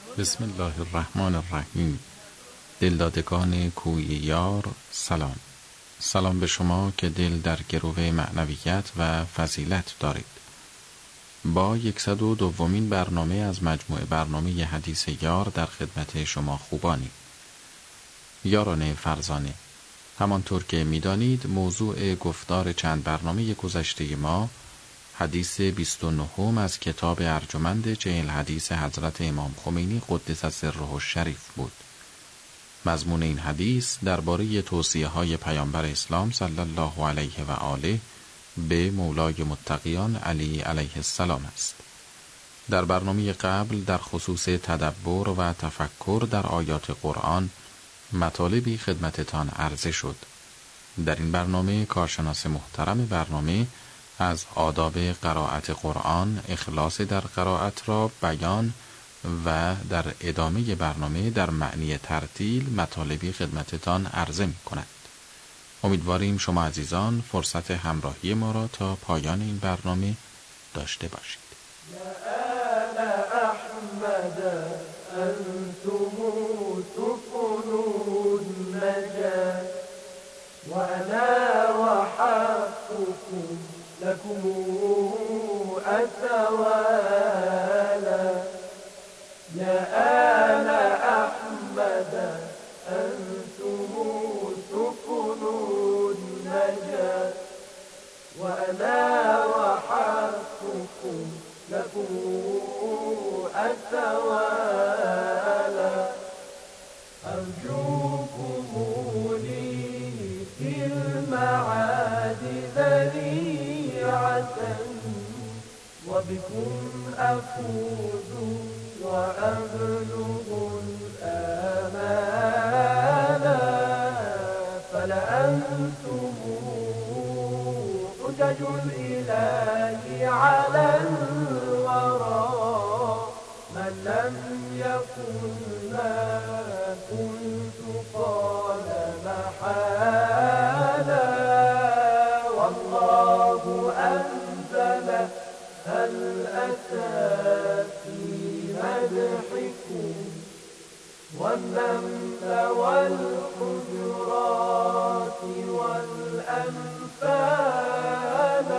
بسم الله الرحمن الرحیم. دلدادگان کوی یار، سلام به شما که دل در گرو معنویت و فضیلت دارید. با 102مین برنامه از مجموعه برنامه حدیث یار در خدمت شما خوبانی. یاران فرزانه، همانطور که می‌دانید موضوع گفتار چند برنامه گذشته ما حدیث 29 از کتاب ارجمند 40 حدیث حضرت امام خمینی قدس سره الشریف بود. مضمون این حدیث درباره توصیه‌های پیامبر اسلام صلی الله علیه و آله به مولای متقیان علی علیه السلام است. در برنامه قبل در خصوص تدبر و تفکر در آیات قرآن مطالبی خدمتتان عرضه شد. در این برنامه کارشناس محترم برنامه از آداب قرائت قرآن، اخلاص در قرائت را بیان و در ادامه برنامه در معنی ترتیل مطالبی خدمتتان عرضه می کند. امیدواریم شما عزیزان فرصت همراهی ما را تا پایان این برنامه داشته باشید. لكم أتوالا يا آل أحمد أنتم سفن النجاة وأنا وحقكم لكم أتوالا أرجوكم لي في المعاد ذريعة وبكم أفوز وأبلغ الآمال فلأنتم حجج الإله على الورى من لم يكن ما كنت قال محالا والله أنزل هل أتى في مدحكم والنمل والحجرات والأنفال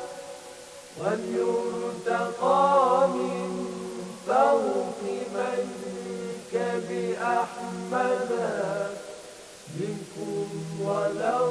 وليرتقى من فوق منكب أحمد منكم ولو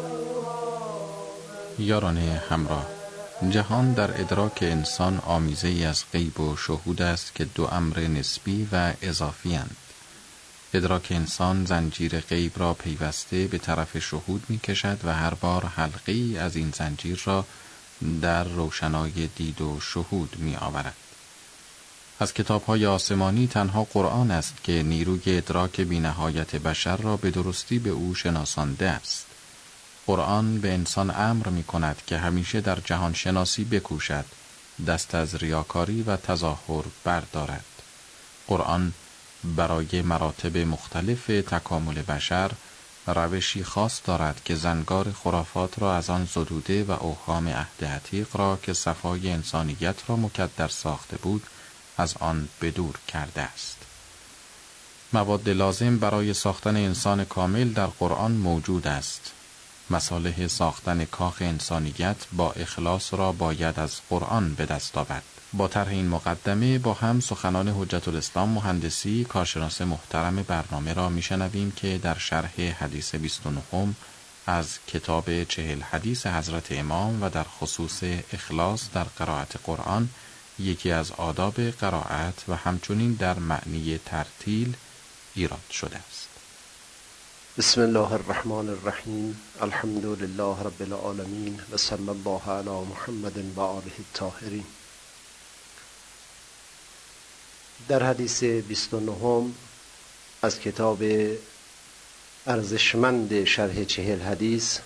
یاران همراه، جهان در ادراک انسان آمیزه ای از غیب و شهود است که دو امر نسبی و اضافی اند. ادراک انسان زنجیر غیب را پیوسته به طرف شهود می کشد و هر بار حلقه ای از این زنجیر را در روشنای دید و شهود می آورد. از کتاب‌های آسمانی تنها قرآن است که نیروی ادراک بی‌نهایت بشر را به درستی به او شناسانده است. قرآن به انسان امر می کند که همیشه در جهان شناسی بکوشد، دست از ریاکاری و تظاهر بردارد. قرآن برای مراتب مختلف تکامل بشر روشی خاص دارد که زنگار خرافات را از آن زدوده و اوهام عهد عتیق را که صفای انسانیت را مکدر ساخته بود از آن بدور کرده است. مواد لازم برای ساختن انسان کامل در قرآن موجود است. مصالح ساختن کاخ انسانیت با اخلاص را باید از قرآن به دست آورد. با طرح این مقدمه با هم سخنان حجت الاسلام مهندسی کارشناس محترم برنامه را میشنویم که در شرح حدیث 29 از کتاب 40 حدیث حضرت امام و در خصوص اخلاص در قرائت قرآن یکی از آداب قرائت و همچنین در معنی ترتیل ایراد شده است. بسم الله الرحمن الرحیم. الحمد لله رب العالمین و صلی الله علی محمد و آله الطاهرین. در حدیث 29 از کتاب ارزشمند شرح 40 حدیث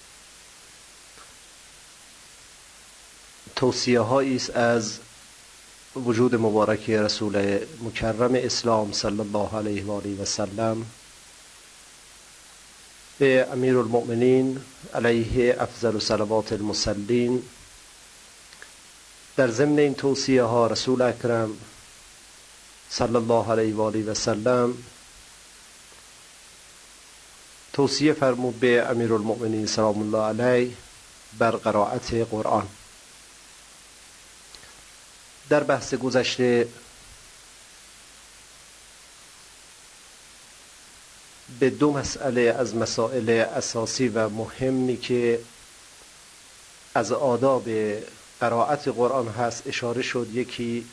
توصیه هایی است از وجود مبارک رسول مکرم اسلام صلی الله علیه و آله و سلم به امیر المؤمنین علیه افضل صلوات المصلین. در ضمن این توصیه ها رسول اکرم صلی الله علیه و آله و سلم توصیه فرمود به امیرالمؤمنین سلام الله علیه بر قرائت قرآن. در بحث گذشته به دو مسئله از مسائل اساسی و مهمی که از آداب قرائت قرآن هست اشاره شد. یکی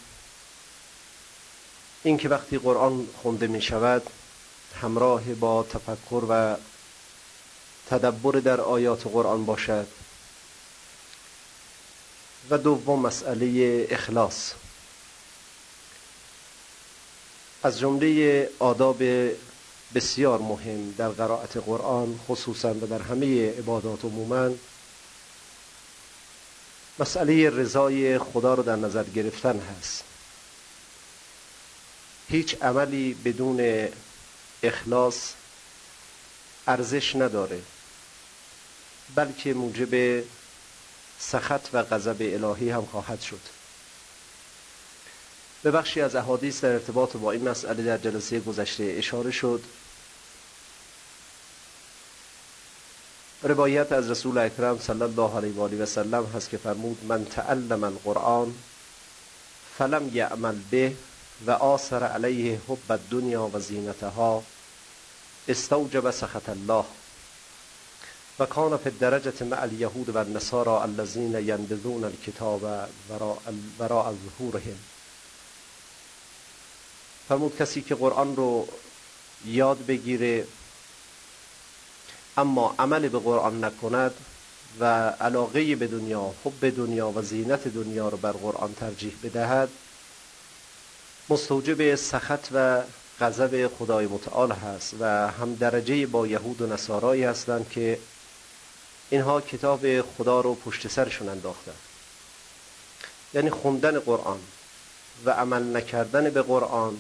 این که وقتی قرآن خونده می شود همراه با تفکر و تدبر در آیات قرآن باشد، و دوم مسئله اخلاص. از جمله آداب بسیار مهم در قرائت قرآن خصوصا و در همه عبادات عموما مسئله رضای خدا رو در نظر گرفتن هست. هیچ عملی بدون اخلاص ارزش نداره، بلکه موجب سخط و غضب الهی هم خواهد شد. به بخشی از احادیث در ارتباط با این مسئله در جلسه گذشته اشاره شد. روایت از رسول اکرم صلی الله علیه و آله و سلم هست که فرمود من تعلم القرآن فلم یعمل به و آثر علیه حب الدنیا و زینتها استوجب سخط الله و کان فی الدرجة مع الیهود و النصارى الذین ینبذون الکتاب وراء ظهورهم. فرمود کسی که قرآن رو یاد بگیره اما عمل به قرآن نکند و علاقه به دنیا، حب دنیا و زینت دنیا رو بر قرآن ترجیح بدهد، مستوجب سخط و غضب خدای متعال هست و هم درجه با یهود و نصارایی هستند که اینها کتاب خدا رو پشت سرشون انداختن. یعنی خوندن قرآن و عمل نکردن به قرآن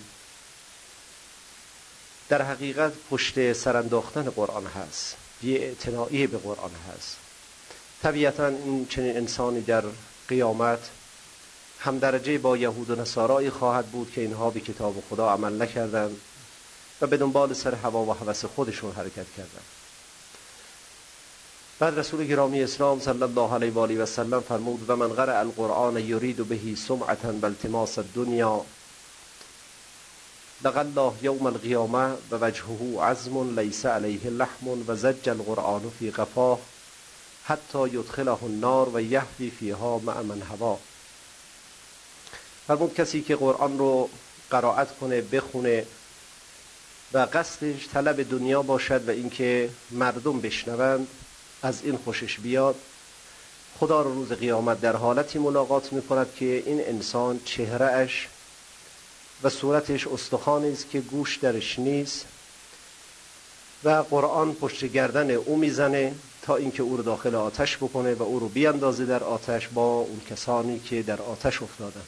در حقیقت پشت سر انداختن قرآن هست، بی‌اعتنایی به قرآن هست. طبیعتا این چنین انسانی در قیامت هم درجه با یهود و نصارایی خواهد بود که اینها به کتاب خدا عمل نکردند و به دنبال سر هوا و هوس خودشون حرکت کردند. بعد رسول گرامی اسلام صلی الله علیه و آله و سلم فرمود و من قرأ القرآن یرید به سمعة و التماس الدنیا لقى الله یوم القیامه و وجهه عظم لیس علیه لحم و زج القرآن فی قفاه حتی یدخله النار و یهوی فیها مع من هوا. فرمود کسی که قرآن رو قرائت کنه، بخونه و قصدش طلب دنیا باشد و اینکه مردم بشنوند، از این خوشش بیاد، خدا رو روز قیامت در حالتی ملاقات می‌کند که این انسان چهره‌اش و صورتش استخوانی است که گوش درش نیست و قرآن پشت گردن او میزنه تا اینکه او رو داخل آتش بکنه و او رو بیاندازه در آتش با اون کسانی که در آتش افتادن.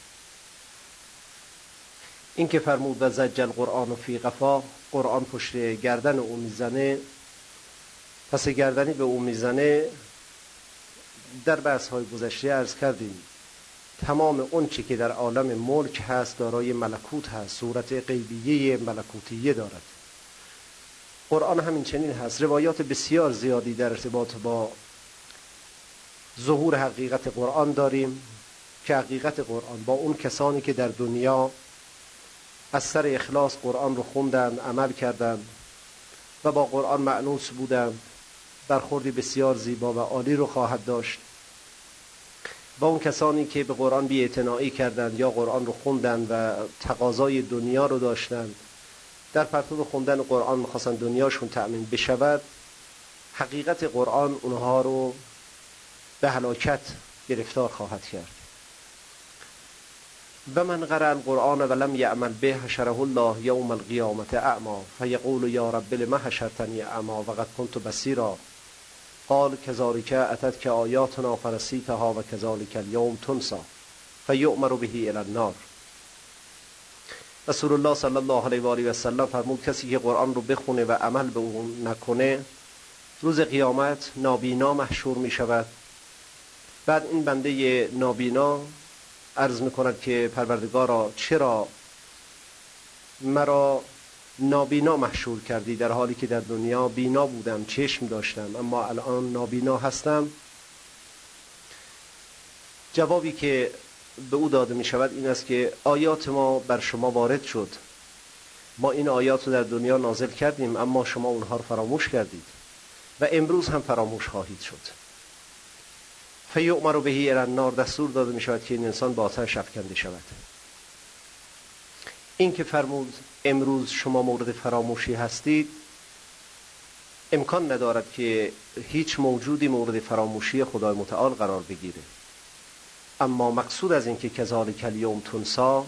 این که فرمود و زج القرآن فی قفاه، قرآن پشت گردن او میزنه، پس گردنی به او میزنه. در بحث‌های گذشته عرض کردیم تمام اون چی که در عالم ملک هست دارای ملکوت هست، صورت غیبیه ملکوتیه دارد. قرآن همین چنین هست. روایات بسیار زیادی در ارتباط با ظهور حقیقت قرآن داریم که حقیقت قرآن با اون کسانی که در دنیا از سر اخلاص قرآن رو خوندند، عمل کردند و با قرآن مأنوس بودند، برخوردی بسیار زیبا و عالی رو خواهد داشت. با اون کسانی که به قرآن بی‌اعتنایی کردند یا قرآن رو خوندند و تقاضای دنیا رو داشتند، در پرتو خوندن قرآن می‌خواستن دنیاشون تأمین بشود، حقیقت قرآن اونها رو به هلاکت گرفتار خواهد کرد. و من قرأ القرآن ولم یعمل به حشره الله یوم القیامة اعمی فیقول یا رب لم حشرتنی اعمی وقد کنت بصیرا قال کذالک اتتک آیاتنا فنسیتها و کذالک اليوم تنسی فیؤمر به الی النار. رسول الله صلی الله علیه و آله و سلم فرمود کسی که قرآن رو بخونه و عمل به اون نکنه روز قیامت نابینا محشور می شود. بعد این بنده نابینا عرض می کند که پروردگارا چرا مرا نابینا محشور کردی، در حالی که در دنیا بینا بودم، چشم داشتم، اما الان نابینا هستم. جوابی که به او داده می شود این است که آیات ما بر شما وارد شد، ما این آیات رو در دنیا نازل کردیم، اما شما اونها رو فراموش کردید و امروز هم فراموش خواهید شد. فیؤمر به الی النار، دستور داده می شود که این انسان به آتش افکنده شود. این که فرمود امروز شما مورد فراموشی هستید، امکان ندارد که هیچ موجودی مورد فراموشی خدای متعال قرار بگیره. اما مقصود از این که کذالک الیوم تنسی،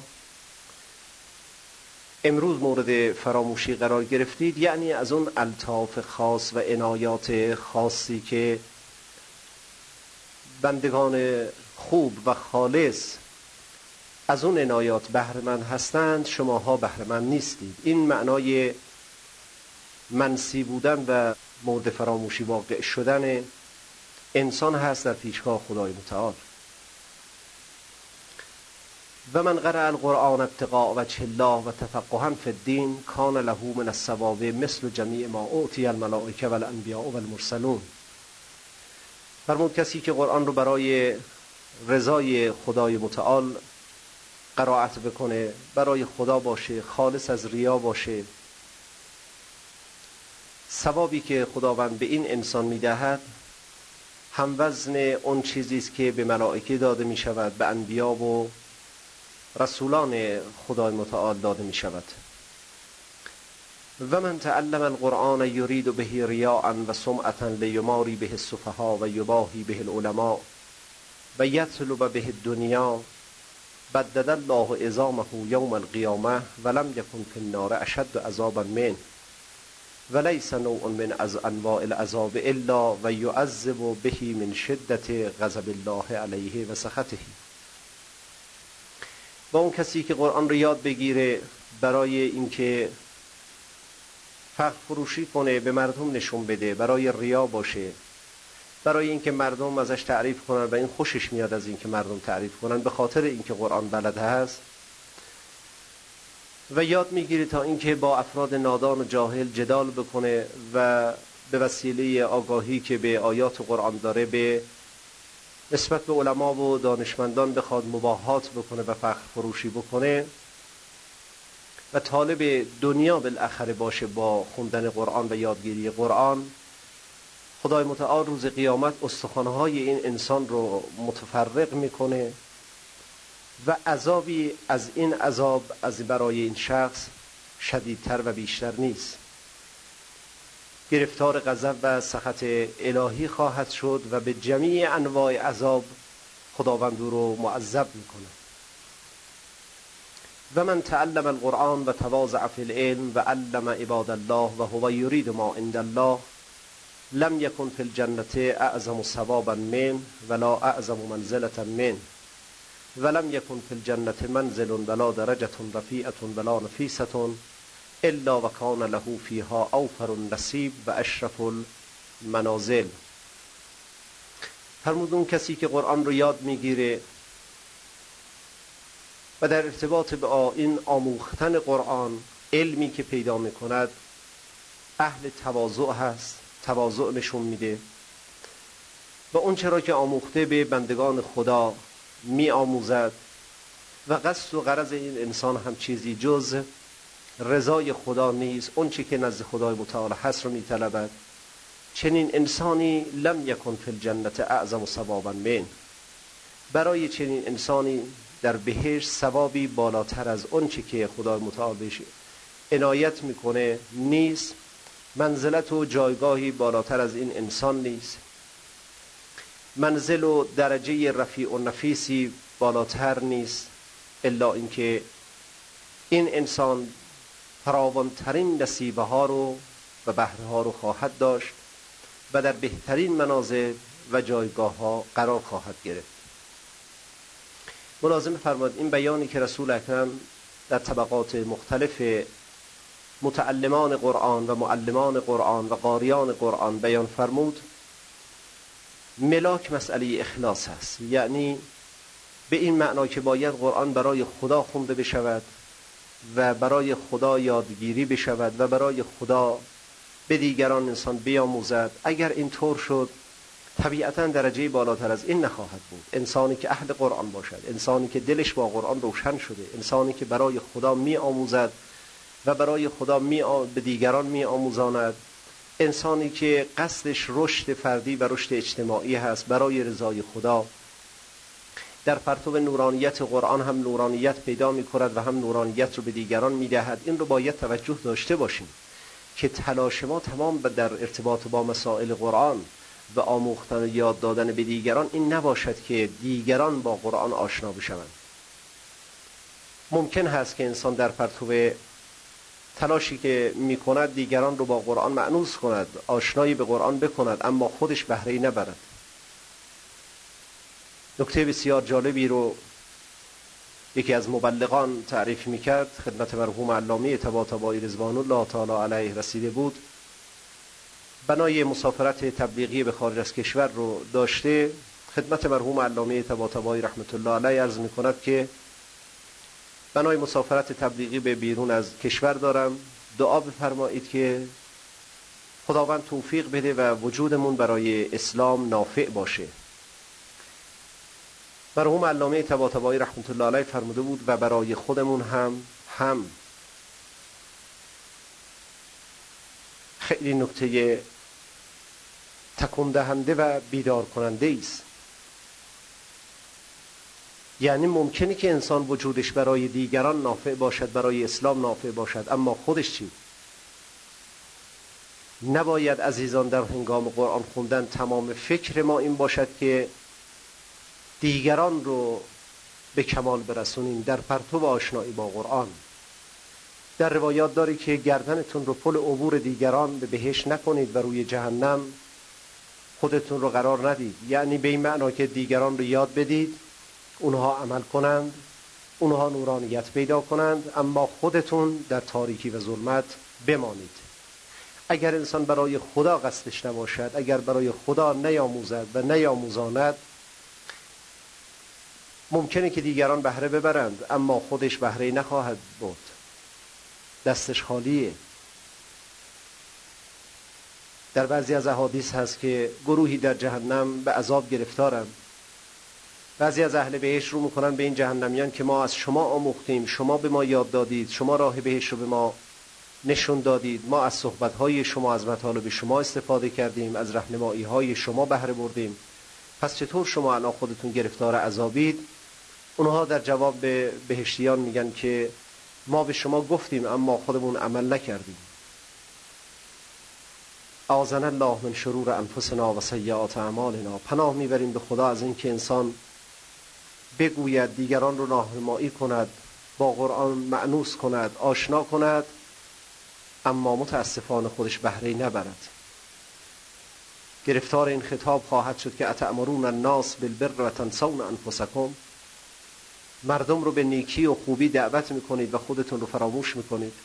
امروز مورد فراموشی قرار گرفتید، یعنی از اون الطاف خاص و عنایات خاصی که بندگان خوب و خالص از اون عنایات بهره‌مند هستند، شماها بهره‌مند نیستید. این معنای منسی بودن و مورد فراموشی واقع شدن انسان هست در پیشگاه خدای متعال. و من قرأ القرآن ابتغاء وجه الله و تفقها فی الدین کان له من الثواب مثل جمیع ما اعطی الملائکه و الانبیاء و المرسلون. فرمود کسی که قرآن رو برای رضای خدای متعال قرائت بکنه، برای خدا باشه، خالص از ریا باشه، ثوابی که خداوند به این انسان میدهد هم وزن اون چیزی است که به ملائکه داده می شود، به انبیا و رسولان خدای متعال داده می شود. و من تعلم القرآن یرید به ریاء و سمعة لیماری به السفهاء و یباهی به العلماء و یطلب به الدنیا بدد الله عظامه یوم القیامه ولم یکن فی النار اشد عذابا منه ولیس نوع من از انواع العذاب الا و یعذب به من شدت غضب الله علیه و سخطه. و اون کسی که قرآن رو یاد بگیره برای اینکه فخر فروشی کنه، به مردم نشون بده، برای ریا باشه، برای اینکه مردم ازش تعریف کنن و این خوشش میاد از اینکه مردم تعریف کنن، به خاطر اینکه قرآن بلد هست، و یاد میگیره تا اینکه با افراد نادان و جاهل جدال بکنه و به وسیله آگاهی که به آیات قرآن داره به نسبت به علما و دانشمندان بخواد مباهات بکنه و فخر فروشی بکنه و طالب دنیا بالاخره باشه با خوندن قرآن و یادگیری قرآن، خدای متعال روز قیامت استخوان‌های این انسان رو متفرق میکنه و عذابی از این عذاب از برای این شخص شدیدتر و بیشتر نیست. گرفتار غضب و سخط الهی خواهد شد و به جمیع انواع عذاب خداوند او رو معذب میکنه. و من تعلم القرآن و تواضع فی العلم و علم عباد الله و هو یرید ما عند الله لم یکن فی الجنة اعظم ثوابا من ولا اعظم منزلة من ولم یکن فی الجنة منزل ولا درجة رفیعة ولا نفیسة الا و کان له فیها اوفر النصیب و اشرف المنازل. فرمود اون کسی که قرآن رو یاد میگیره و در ارتباط با این آموختن قرآن علمی که پیدا میکند اهل تواضع هست، تواضع نشون میده و اون چرا که آموخته به بندگان خدا می آموزد و قصد و غرض این انسان هم چیزی جز رضای خدا نیست، اون چی که نزد خدای متعال هست رو می طلبد. چنین انسانی لم یکن فی الجنة اعظم ثوابا من، برای چنین انسانی در بهشت ثوابی بالاتر از اون چی که خدای متعال بهش عنایت میکنه نیست، منزلت و جایگاهی بالاتر از این انسان نیست، منزل و درجه رفیع و نفیسی بالاتر نیست، الا اینکه این انسان فراوانترین نصیبه ها رو و بهره ها رو خواهد داشت و در بهترین منازل و جایگاه ها قرار خواهد گرفت. ملازم فرماد این بیانی که رسول اکرم در طبقات مختلف متعلمان قرآن و معلمان قرآن و قاریان قرآن بیان فرمود، ملاک مسئله اخلاص هست، یعنی به این معنا که باید قرآن برای خدا خونده بشود و برای خدا یادگیری بشود و برای خدا به دیگران انسان بیاموزد. اگر این طور شد طبیعتا درجه بالاتر از این نخواهد بود. انسانی که اهل قرآن باشد، انسانی که دلش با قرآن روشن شده، انسانی که برای خدا می آموزد و برای خدا به دیگران می آموزاند، انسانی که قصدش رشد فردی و رشد اجتماعی هست برای رضای خدا، در پرتو نورانیت قرآن هم نورانیت پیدا می کند و هم نورانیت رو به دیگران می دهد. این رو باید توجه داشته باشیم که تلاش ما تمام در ارتباط با مسائل قرآن و آموختن و یاد دادن به دیگران این نباشد که دیگران با قرآن آشنا بشوند. ممکن هست که انسان در پرتو تلاشی که می کند دیگران رو با قرآن مأنوس کند، آشنایی به قرآن بکند، اما خودش بهره‌ای نبرد. نکته بسیار جالبی رو یکی از مبلغان تعریف میکرد، خدمت مرحوم علامه طباطبایی رضوان الله تعالی علیه رسیده بود. بنای مسافرت تبلیغی به خارج از کشور رو داشته. خدمت مرحوم علامه طباطبایی رحمت الله علیه عرض میکند که بنای مسافرت تبلیغی به بیرون از کشور دارم، دعا بفرمایید که خداوند توفیق بده و وجودمون برای اسلام نافع باشه. مرحوم علامه طباطبایی رحمت الله علیه فرموده بود و برای خودمون هم خیلی نکته تکون دهنده و بیدار کننده است. یعنی ممکنه که انسان وجودش برای دیگران نافع باشد، برای اسلام نافع باشد، اما خودش چی؟ نباید عزیزان در هنگام قرآن خوندن تمام فکر ما این باشد که دیگران رو به کمال برسونیم در پرتو آشنایی با قرآن. در روایات داری که گردنتون رو پل عبور دیگران به بهشت نکنید و روی جهنم خودتون رو قرار ندید. یعنی به این معنا که دیگران رو یاد بدید، اونها عمل کنند، اونها نورانیت پیدا کنند، اما خودتون در تاریکی و ظلمت بمانید. اگر انسان برای خدا قصدش نباشد، اگر برای خدا نیاموزد و نیاموزاند، ممکنه که دیگران بهره ببرند اما خودش بهره نخواهد برد، دستش خالیه. در بعضی از احادیث هست که گروهی در جهنم به عذاب گرفتارند. بعضی از اهل بهشت رو میکنن به این جهنمیان که ما از شما آموختیم، شما به ما یاد دادید، شما راه بهشت رو به ما نشون دادید، ما از صحبت‌های شما، از مطالب شما استفاده کردیم، از راهنمایی‌های شما بهره بردیم، پس چطور شما الان خودتون گرفتار عذابید؟ اونها در جواب به بهشتیان میگن که ما به شما گفتیم اما خودمون عمل نکردیم. اعاذنا الله من شرور انفسنا و سیئات اعمالنا. پناه میبریم به خدا از این که انسان بگوید، دیگران رو راهنمایی کند، با قرآن مأنوس کند، آشنا کند، اما متاسفانه خودش بهره نبرد. گرفتار این خطاب خواهد شد که اتأمرون الناس بالبر و تنسون انفسکم. مردم رو به نیکی و خوبی دعوت میکنید و خودتون رو فراموش میکنید.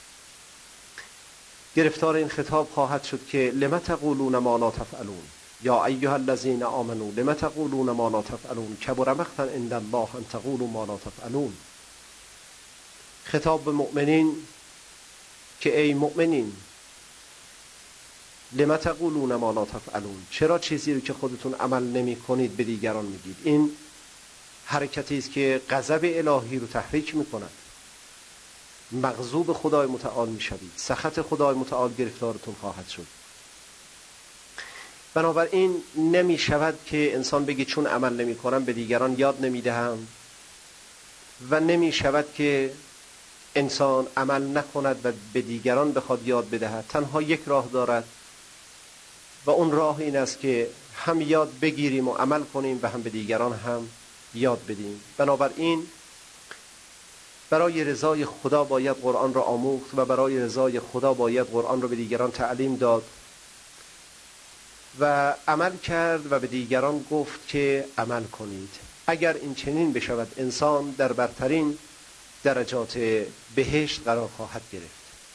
گرفتار این خطاب خواهد شد که لم تقولون ما لا تفعلون یا ایها الذین آمنوا لم تقولون ما لا تفعلون کبر مقتا عند الله ان تقولوا ما لا تفعلون. خطاب به مؤمنین که ای مؤمنین لم تقولون ما لا تفعلون، چرا چیزی رو که خودتون عمل نمی کنید به دیگران میگید؟ این حرکتی است که غضب الهی رو تحریک میکند. مغضوب خدای متعال میشوید، سخط خدای متعال گرفتارتون خواهد شد. بنابراین نمی شود که انسان بگه چون عمل نمی کنم به دیگران یاد نمی دهم، و نمی شود که انسان عمل نکند و به دیگران بخواد یاد بدهد. تنها یک راه دارد و اون راه این است که هم یاد بگیریم و عمل کنیم و هم به دیگران هم یاد بدیم. بنابراین برای رضای خدا باید قرآن را آموخت و برای رضای خدا باید قرآن را به دیگران تعلیم داد و عمل کرد و به دیگران گفت که عمل کنید. اگر این چنین بشود انسان در برترین درجات بهشت قرار خواهد گرفت.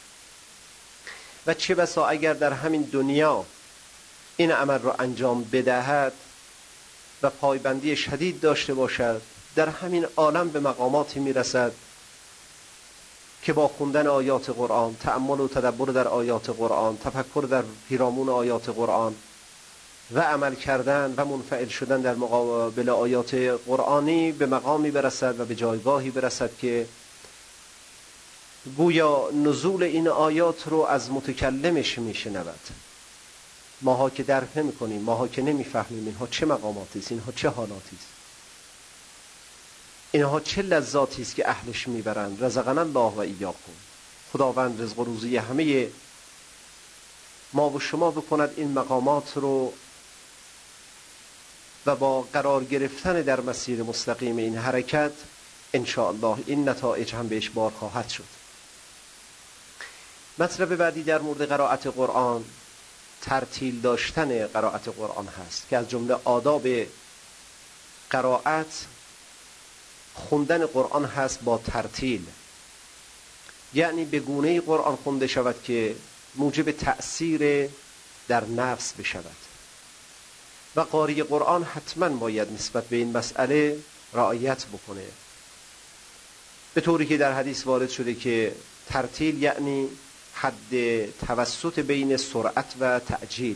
و چه بسا اگر در همین دنیا این عمل را انجام بدهد و پایبندی شدید داشته باشد، در همین عالم به مقاماتی میرسد که با خوندن آیات قرآن، تأمل و تدبر در آیات قرآن، تفکر در پیرامون آیات قرآن و عمل کردن و منفعل شدن در مقابل آیات قرآنی به مقامی برسد و به جایگاهی برسد که گویا نزول این آیات رو از متکلمش میشنود. ماها که درک نمی‌کنیم، ماها که نمی‌فهمیم اینها چه مقاماتی است، اینها چه حالاتی است، اینها چه لذاتی است که اهلش میبرند. رزقنا الله و ایاکم. خداوند رزق و روزی همه ما و شما بکند این مقامات رو و با قرار گرفتن در مسیر مستقیم این حرکت ان شاء الله این نتایج هم بهش بار خواهد شد. مطلب بعدی در مورد قرائت قرآن ترتیل داشتن قرائت قرآن هست که از جمله آداب قرائت خوندن قرآن هست با ترتیل، یعنی به گونه‌ای قرآن خونده شود که موجب تأثیر در نفس بشود و قاری قرآن حتما باید نسبت به این مسئله رعایت بکنه، به طوری که در حدیث وارد شده که ترتیل یعنی حد توسط بین سرعت و تعجیل.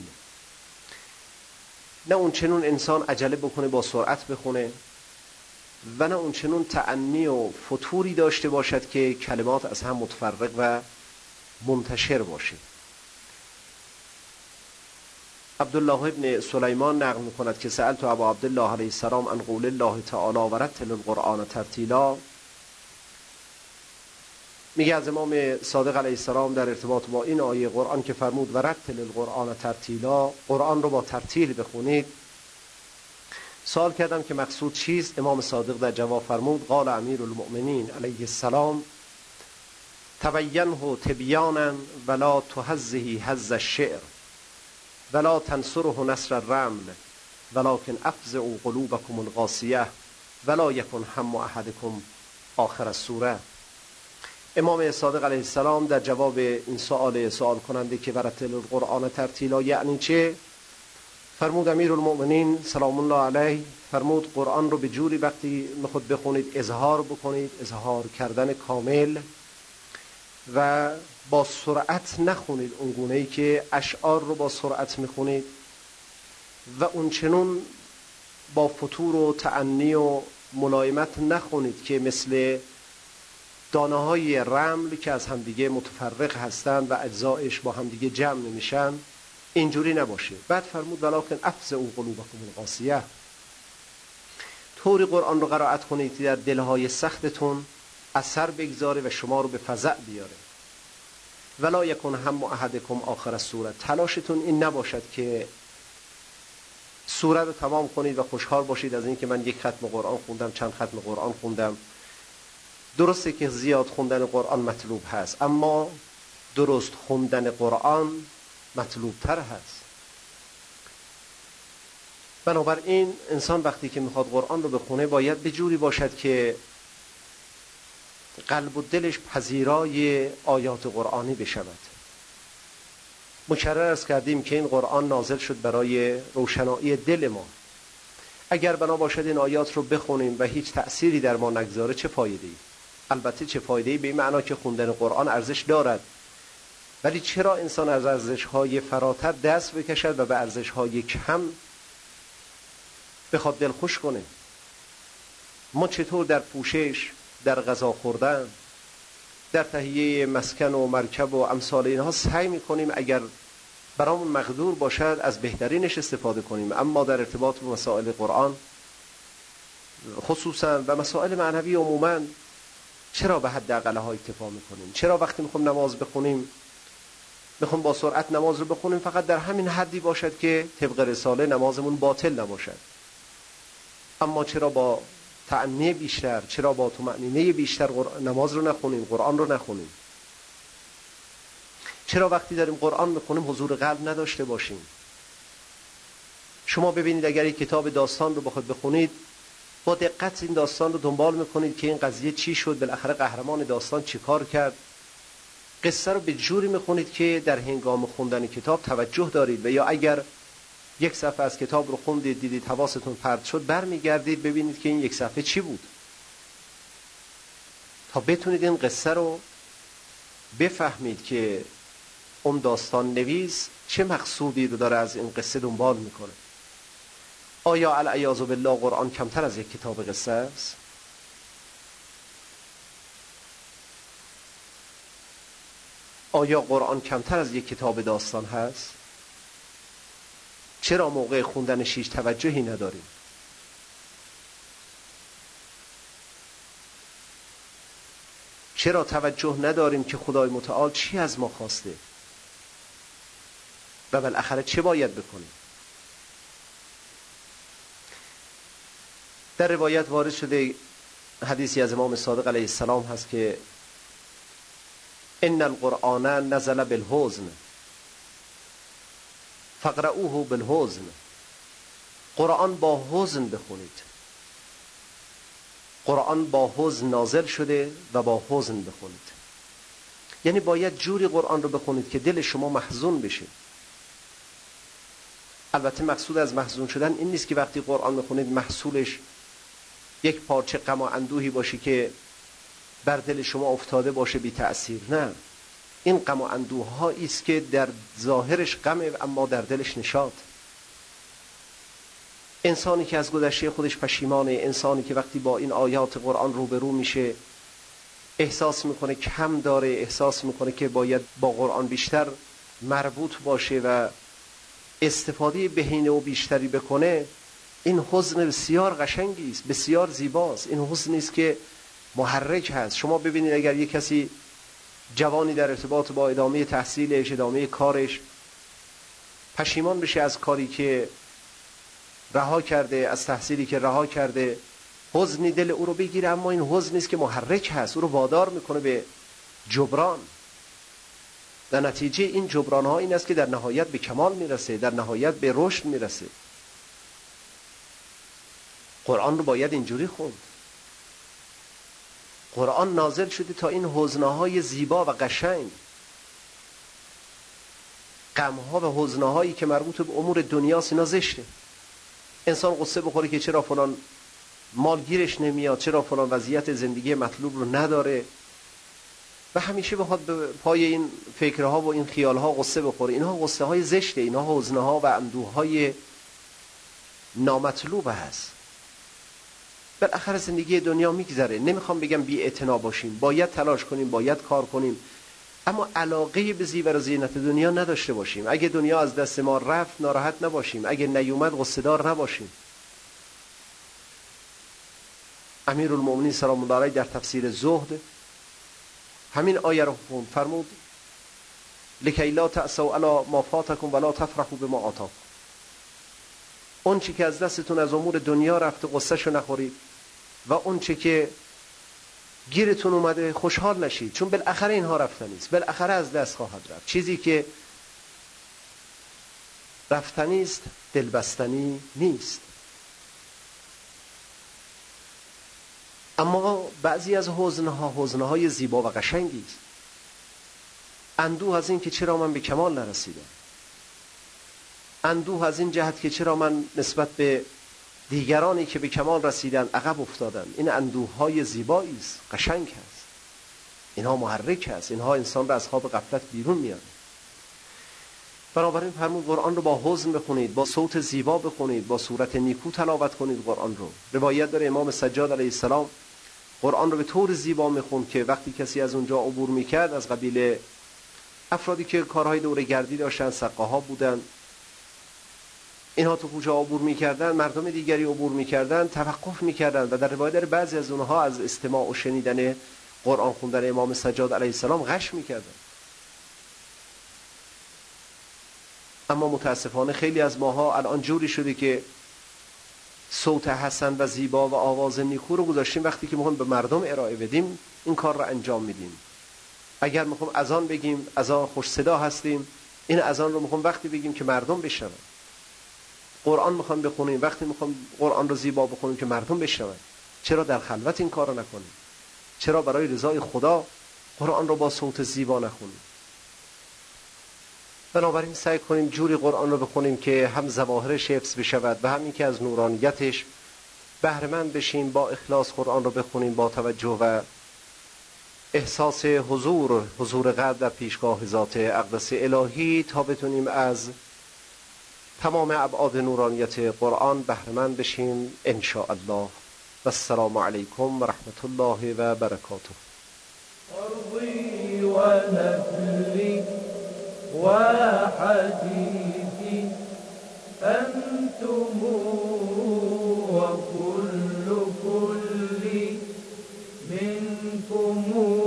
نه اون چنون انسان عجله بکنه با سرعت بخونه و نه اون چنون تأنی و فتوری داشته باشد که کلمات از هم متفرق و منتشر باشه. عبدالله ابن سلیمان نقل می‌کند که سألت ابا عبدالله علیه السلام عن قول الله تعالی و رتل القرآن ترتیلا. میگه از امام صادق علیه السلام در ارتباط با این آیه قرآن که فرمود و رتل القرآن ترتیلا، قرآن رو با ترتیل بخونید، سوال کردم که مقصود چیست؟ امام صادق در جواب فرمود قال امیر المؤمنین علیه السلام تبینه تبیانا ولا تهزه هز الشعر ولا تنصره نصر الرمل ولكن افزعوا قلوبكم القاسیه ولا یکن هم احدکم آخر السوره. امام صادق علیه السلام در جواب این سوال کننده که ورتل القرآن ترتیلا یعنی چه، فرمود امیر المؤمنین سلام الله علیه فرمود قرآن رو به جوری وقتی میخواد بخونید اظهار بکنید، اظهار کردن کامل، و با سرعت نخونید اون گونه‌ای که اشعار رو با سرعت میخونید و اون چنون با فتور و تأنی و ملایمت نخونید که مثل دانه‌های رمل که از همدیگه متفرق هستند و اجزایش با همدیگه جمع نمیشن، اینجوری نباشه. بعد فرمود ولکن افزعوا قلوبکم القاسیه، طوری قرآن رو قرائت کنید که در دلهای سختتون اثر بگذاره و شما رو به فزع بیاره. ولا یکن هم احدکم آخر السوره، تلاشتون این نباشد که سوره رو تمام کنید و خوشحال باشید از این که من یک ختم قرآن خوندم، چند ختم قرآن خوندم. درسته که زیاد خوندن قرآن مطلوب هست، اما درست خوندن قرآن مطلوب تر هست. بنابراین انسان وقتی که میخواد قرآن رو بخونه باید به جوری باشد که قلب و دلش پذیرای آیات قرآنی بشود. مکرر عرض کردیم که این قرآن نازل شد برای روشنایی دل ما. اگر بنا باشد این آیات رو بخونیم و هیچ تأثیری در ما نگذاره چه فایده‌ای؟ البته چه فایده‌ای به این معنا که خوندن قرآن ارزش دارد، ولی چرا انسان از ارزش‌های فراتر دست بکشد و به ارزش‌های کم بخواد دل خوش کنه؟ ما چطور در پوشش، در غذا خوردن، در تهیه مسکن و مرکب و امثال اینها سعی می‌کنیم اگر برامون مقدور باشد از بهترینش استفاده کنیم، اما در ارتباط با مسائل قرآن خصوصا و مسائل معنوی عموما چرا به حد اقل‌ها اکتفا می‌کنیم؟ چرا وقتی می‌خوام نماز بخونیم، می‌خوام با سرعت نماز رو بخونیم فقط در همین حدی باشد که طبق رساله نمازمون باطل نباشد، اما چرا با تأنی بیشتر، چرا با طمأنینه بیشتر نماز رو نخونیم، قرآن رو نخونیم؟ چرا وقتی داریم قرآن میخونیم حضور قلب نداشته باشیم؟ شما ببینید اگر یک کتاب داستان رو بخواید بخونید با دقت این داستان رو دنبال میکنید که این قضیه چی شد، بالاخره قهرمان داستان چی کار کرد. قصه رو به جوری میخونید که در هنگام خوندن کتاب توجه دارید و یا اگر یک صفحه از کتاب رو خوندید دیدید حواستون پرت شد برمیگردید ببینید که این یک صفحه چی بود، تا بتونید این قصه رو بفهمید که اون داستان نویس چه مقصودی رو داره از این قصه دنبال میکنه. آیا العیاذ بالله قرآن کمتر از یک کتاب قصه است؟ آیا قرآن کمتر از یک کتاب داستان هست؟ چرا موقع خوندنش هیچ توجهی نداریم؟ چرا توجه نداریم که خدای متعال چی از ما خواسته و بالاخره چه باید بکنیم؟ در روایت وارد شده حدیثی از امام صادق علیه السلام هست که ان القرآن نزل بالحزن فاقرؤوه بالحزن. قرآن با حزن بخونید. قرآن با حزن نازل شده و با حزن بخونید. یعنی باید جوری قرآن رو بخونید که دل شما محزون بشه. البته مقصود از محزون شدن این نیست که وقتی قرآن بخونید محصولش یک پارچه غم و اندوهی باشه که بر دل شما افتاده باشه بی تأثیر. نه، این غم و اندوه هایی است که در ظاهرش غمه اما در دلش نشاط. انسانی که از گذشته خودش پشیمانه، انسانی که وقتی با این آیات قرآن روبرو میشه احساس میکنه کم داره، احساس میکنه که باید با قرآن بیشتر مربوط باشه و استفاده بهینه و بیشتری بکنه، این حزن بسیار قشنگی است، بسیار زیباست. این حزنی است که محرک هست. شما ببینید اگر یک کسی جوانی در ارتباط با ادامه تحصیلش، ادامه کارش پشیمان بشه از کاری که رها کرده، از تحصیلی که رها کرده، حزنی دل او رو بگیره، اما این حزن است که محرک هست، او رو وادار میکنه به جبران. در نتیجه این جبران ها این است که در نهایت به کمال میرسه، در نهایت به رشد میرسه. قرآن رو باید اینجوری خوند. قرآن نازل شده تا این حزنهای زیبا و قشنگ، غمها و حزنهایی که مربوط به امور دنیاست اینا زشته. انسان قصه بخوره که چرا فلان مالگیرش نمیاد، چرا فلان وضعیت زندگی مطلوب رو نداره و همیشه بخواد به پای این فکرها و این خیالها قصه بخوره. اینها قصه های زشته، اینها حزنها و اندوههای نامطلوب هست. بالاخره زندگی دنیا میگذره. نمیخوام بگم بی اعتنا باشیم، باید تلاش کنیم، باید کار کنیم، اما علاقه به زیور و زینت دنیا نداشته باشیم. اگه دنیا از دست ما رفت ناراحت نباشیم، اگه نیومد غصه دار نباشیم. امیرالمومنین سلام الله علیه در تفسیر زهد همین آیه رو فرمود لکی لا تأسوا علی ما فاتکم ولا تفرحوا بما آتاکم. اون چی که از دستتون از امور دنیا رفته قصهشو نخورید و اون چی که گیرتون اومده خوشحال نشید، چون بالاخره اینها رفتنی است، بالاخره از دست خواهد رفت. چیزی که رفتنی است دلبستنی نیست. اما بعضی از حزنهای زیبا و قشنگی است. اندوه از این که چرا من به کمال نرسیدم، اندوه از این جهت که چرا من نسبت به دیگرانی که به کمال رسیدن عقب افتادم. این اندوههای زیبایی است، قشنگ است، اینها محرک است، اینها انسان را از خواب غفلت بیرون میاره. بنابراین فرمود قرآن رو با حزن بخونید، با صوت زیبا بخونید، با صورت نیکو تلاوت کنید قرآن رو. روایت داره امام سجاد علیه السلام قرآن رو به طور زیبا میخوند که وقتی کسی از اونجا عبور میکرد، از قبیل افرادی که کارهای دوره گردی داشتن، سقاها بودن، اینها تو کوچه عبور میکردن، مردم دیگری عبور میکردن، توقف میکردن و در روایت داره بعضی از اونها از استماع و شنیدن قرآن خوندن امام سجاد علیه السلام غش میکردن. اما متاسفانه خیلی از ماها الان جوری شده که صوت حسن و زیبا و آواز نیکو رو گذاشتیم وقتی که میخوایم به مردم ارائه بدیم این کار رو انجام میدیم. اگر میخوایم اذان بگیم، اذان خوش صدا هستیم، این اذان رو میخوایم وقتی بگیم که مردم بشنون. قرآن میخوایم بخونیم وقتی میخوایم قرآن رو زیبا بخونیم که مردم بشنون. چرا در خلوت این کار رو نکنیم؟ چرا برای رضای خدا قرآن رو با صوت زیبا نخونیم؟ بنابراین سعی کنیم جوری قرآن رو بخونیم که هم ظواهرش حفظ بشود و هم این که از نورانیتش بهره مند بشیم. با اخلاص قرآن رو بخونیم، با توجه و احساس حضور قلب در پیشگاه ذات اقدس الهی تا بتونیم از تمام ابعاد نورانیت قرآن بهره‌مند بشیم ان شاء الله. و السلام علیکم و رحمت الله و برکاته. أرضي ونفلي وحديثي أنتم وكل كلي منكم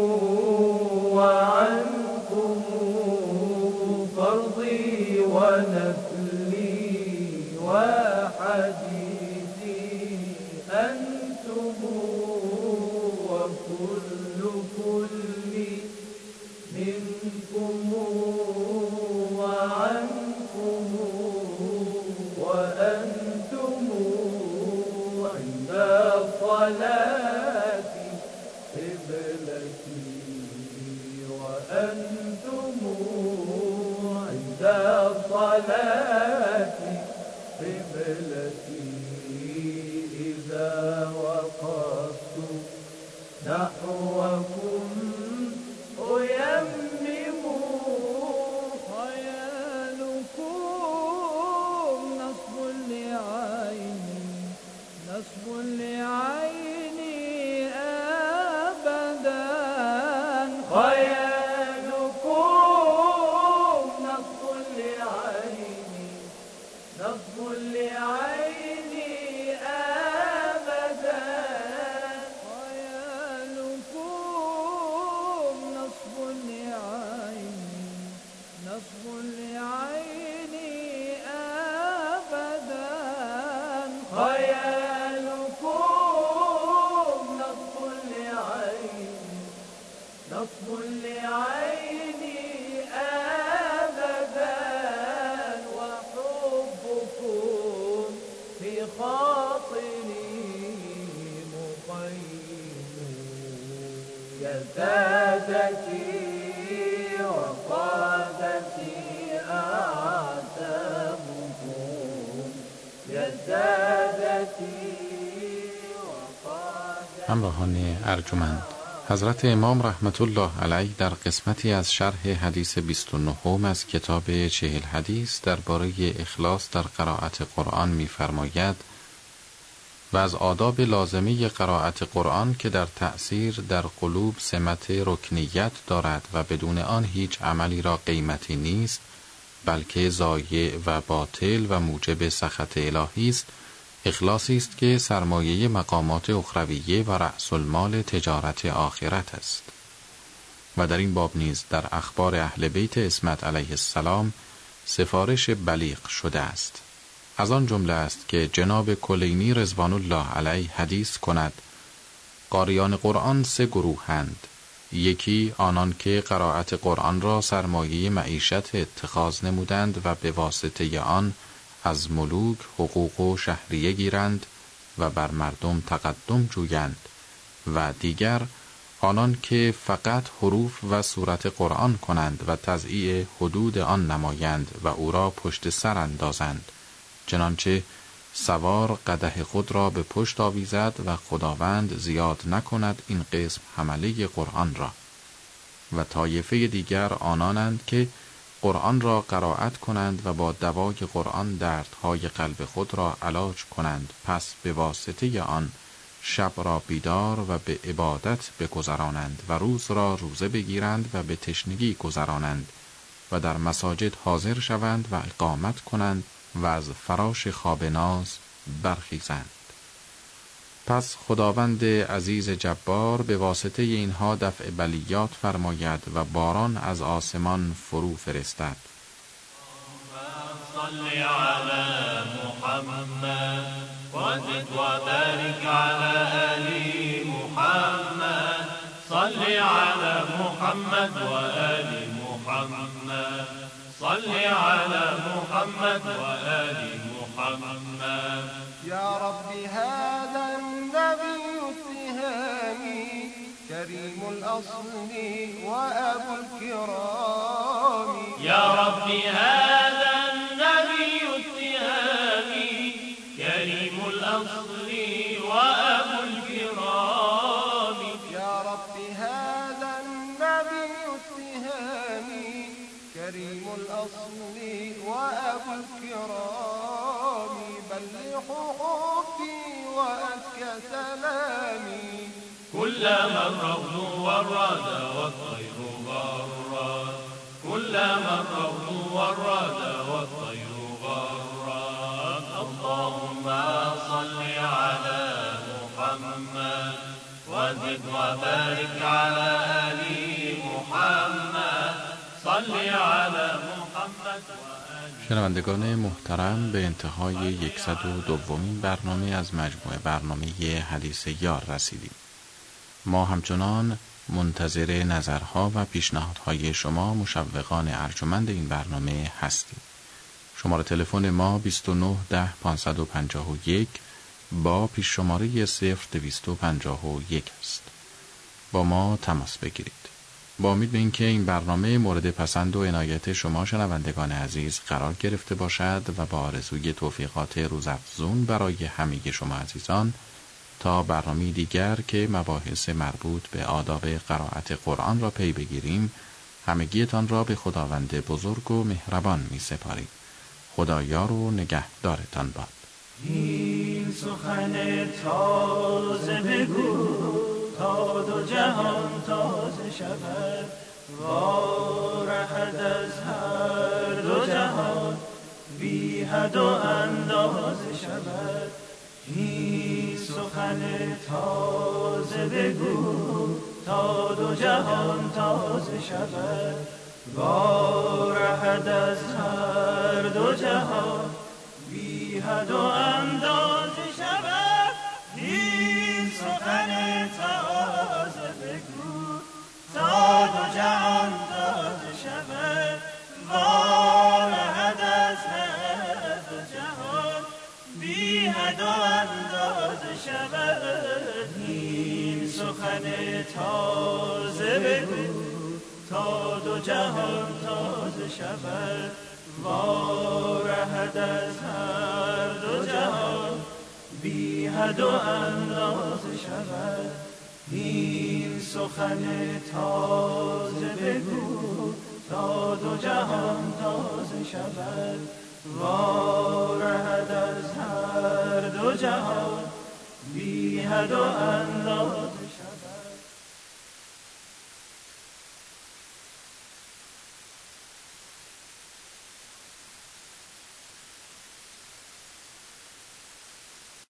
وعنكم. فرضي ونفلي وحديثي أنتم وكل كلي منكم وعنكم. وأنتم عند الصلاة قبلتي. وأنتم عند الصلاة قبلتي. إذا وقفت نحوكم أيمم خيالكم نصب لعيني نصب لعيني أبدا. خيالكم نصب لعيني نصب لعيني أبدا. خيالكم نصب لعيني نصب لعيني أبدا. خيالكم نصب لعيني نصب لعيني أبدا. وحبكم في خاطري مقيم. يا سادتي وقادتي أعتبكم. يا سادتي وقادتي. همراهان ارجمند، حضرت امام رحمت الله علیه در قسمتی از شرح حدیث 29 از کتاب 40 حدیث درباره اخلاص در قرائت قرآن می‌فرماید و از آداب لازمه قرائت قرآن که در تأثیر در قلوب سمت رکنیت دارد و بدون آن هیچ عملی را قیمتی نیست، بلکه ضایع و باطل و موجب سخط الهی است، اخلاصی است که سرمایه مقامات اخرویه و رأس المال تجارت آخرت است. و در این باب نیز در اخبار اهل بیت عصمت علیه السلام سفارش بلیغ شده است. از آن جمله است که جناب کلینی رضوان الله علیه حدیث کند: قاریان قرآن 3 گروهند. یکی آنان که قرائت قرآن را سرمایه معیشت اتخاذ نمودند و به واسطه آن از ملوک حقوق و شهریه گیرند و بر مردم تقدم جویند، و دیگر آنان که فقط حروف و صورت قرآن کنند و تضییع حدود آن نمایند و او را پشت سر اندازند، چنانچه سوار قدح خود را به پشت آویزد و خداوند زیاد نکند این قسم حمله قرآن را. و طایفه دیگر آنانند که قرآن را قرائت کنند و با دوای قرآن دردهای قلب خود را علاج کنند، پس به واسطه آن شب را بیدار و به عبادت بگذرانند و روز را روزه بگیرند و به تشنگی گذرانند و در مساجد حاضر شوند و اقامت کنند و از فراش خواب ناز برخیزند. پس خداوند عزیز جبار به واسطه اینها دفع بلیات فرماید و باران از آسمان فرو فرستد. صل على محمد وزد وبارك على آل محمد. صل على محمد وآل محمد. صل على محمد وآل محمد. يا رب هذا النبي التهامي كريم الأصل وأبو الكرام. يا رب هذا النبي التهامي كريم الأصل وأبو الكرام. يا رب هذا كريم الأصل وأبو الكرام بلغوا حبي وأزكى سلامي كلما الروض ورد والطير غرد كلما الروض ورد والطير غرد اللهم صل على محمد وزد وبارك على آل محمد صل على محمد. شنوندگان محترم، به انتهای 102مین برنامه از مجموعه برنامه حدیث یار رسیدیم. ما همچنان منتظر نظرها و پیشنهادهای شما مشوقان ارجمند این برنامه هستیم. شماره تلفن ما 29 10 551 با پیش شماره 0251 است. با ما تماس بگیرید. با امید به اینکه این برنامه مورد پسند و عنایت شما شنوندگان عزیز قرار گرفته باشد و با آرزوی توفیقات روزافزون برای همه شما عزیزان تا برنامه دیگر که مباحث مربوط به آداب قرائت قرآن را پی بگیریم، همگیتان را به خداوند بزرگ و مهربان می سپاریم. خدا یار و نگهدارتان باد. این سخن تازه بگو تا دو جهان تازه شود، وارهد از هر دو جهان بی حد و اندازه شود. این سخن تازه بگو تا دو جهان تازه شود، وارهد از هر دو جهان بی حد و اندازه شود. این سخن تازه بگو تا دو جهان تازه شود، وارهد از هر دو جهان بی حد و اندازه شود. این سخن تازه بگو تا دو جهان تازه شود، وارهد از هر دو جهان بی حد و اندازه شود. این سخن تازه بگو تا دو جهان تازه شود، وارهد از هر دو جهان بی حد و اندازه